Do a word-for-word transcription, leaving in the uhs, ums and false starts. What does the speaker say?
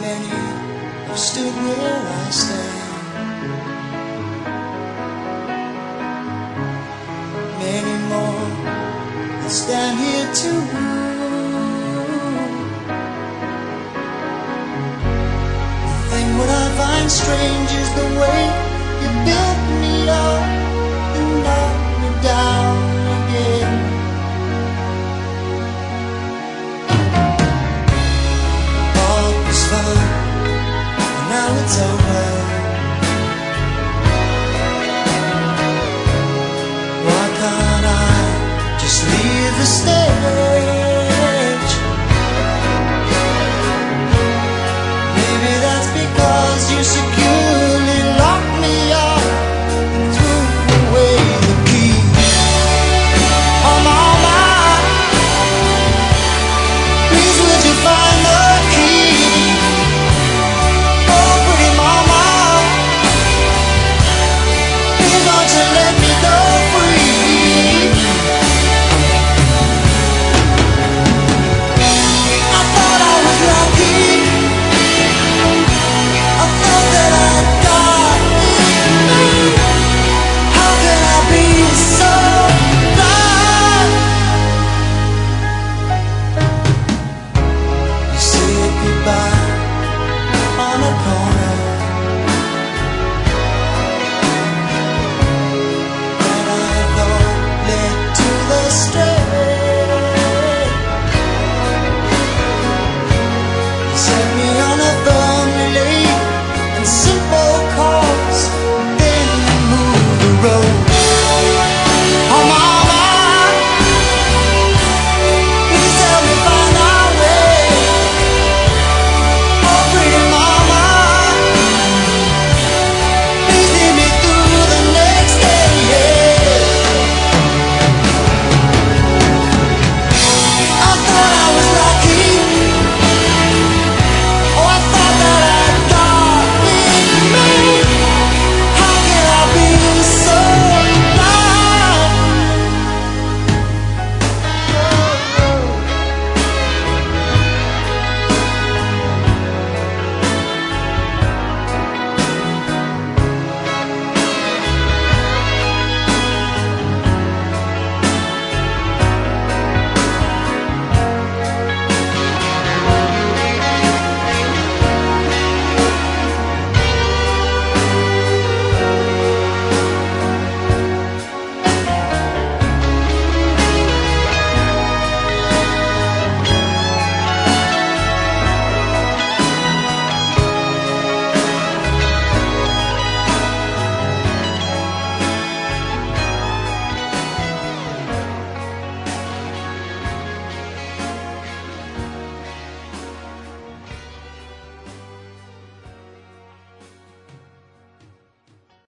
many have stood where I stand. Many more will stand here too. The thing what I find strange is the way you built me up and knocked me down again. All was fine, and now it's over. Why can't I just leave the stage?